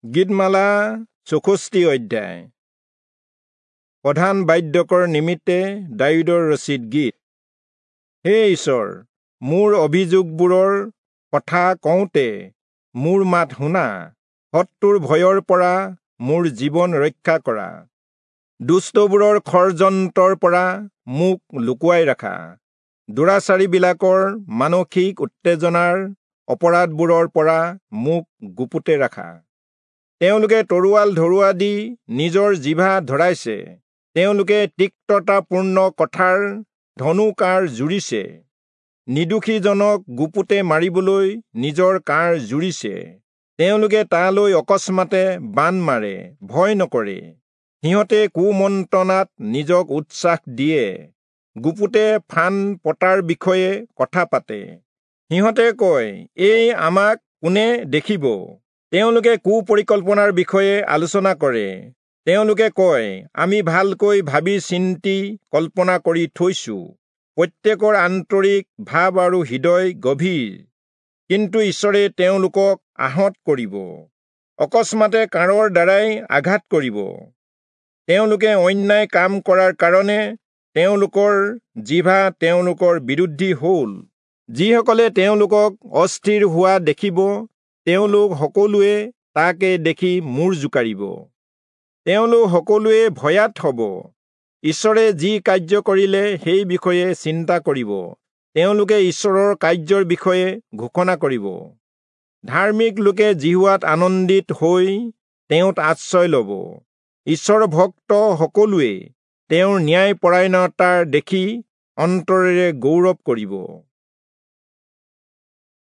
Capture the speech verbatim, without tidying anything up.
গীতমালা চৌষষ্ঠি অধ্যায়। প্ৰধান বাদ্যকৰ নিমিত্তে দাউদৰ ৰচিত গীত। হে ঈশ্বৰ, মোৰ অভিযোগবোৰৰ কথা কওঁতে মোৰ মাত শুনা। শত্ৰুৰ ভয়ৰ পৰা মোৰ জীৱন ৰক্ষা কৰা। দুষ্টবোৰৰ ষড়যন্ত্ৰৰ পৰা মোক লুকুৱাই ৰাখা। দুৰাচাৰীবিলাকৰ মানসিক উত্তেজনাৰ অপৰাধবোৰৰ পৰা মোক গুপুতে ৰাখা। তেওঁলোকে তৰোৱাল ধৰুৱা দি নিজৰ জিভা ধৰাইছে। তেওঁলোকে তিক্ততাপূৰ্ণ কথাৰ ধনুকাঁড় জুৰিছে। নিৰ্দোষীজনক গুপুতে মাৰিবলৈ নিজৰ কাঁড় জুৰিছে। তেওঁলোকে তালৈ অকস্মাতে বান মাৰে, ভয় নকৰে। সিহঁতে কুমন্ত্ৰণাত নিজক উৎসাহ দিয়ে। গুপুতে ফান পতাৰ বিষয়ে কথা পাতে। সিহঁতে কয়, এই আমাক কোনে দেখিব? তেওঁলোকে কুপৰিকল্পনাৰ বিষয়ে আলোচনা কৰে। তেওঁলোকে কয়, আমি ভালকৈ ভাবি চিন্তি কল্পনা কৰি থৈছো। প্ৰত্যেকৰ আন্তৰিক ভাৱ আৰু হৃদয় গভীৰ। কিন্তু ঈশ্বৰে তেওঁলোকক আহত কৰিব, অকস্মাতে কাঁড়ৰ দ্বাৰাই আঘাত কৰিব। তেওঁলোকে অন্যায় কাম কৰাৰ কাৰণে তেওঁলোকৰ জিভা তেওঁলোকৰ বিৰোধী হ'ল। যিসকলে তেওঁলোকক অস্থিৰ হোৱা দেখিব, তেওঁলোক সকলোৱে তাকে দেখি মূৰ জোকাৰিব। তেওঁলোক সকলোৱে ভয়াত হ'ব। ঈশ্বৰে যি কাৰ্য কৰিলে সেই বিষয়ে চিন্তা কৰিব। তেওঁলোকে ঈশ্বৰৰ কাৰ্যৰ বিষয়ে ঘোষণা কৰিব। ধাৰ্মিক লোকে জিহুৱাত আনন্দিত হৈ তেওঁত আশ্ৰয় ল'ব। ঈশ্বৰ ভক্ত সকলোৱে তেওঁৰ ন্যায়পৰায়ণতা দেখি অন্তৰেৰে গৌৰৱ কৰিব।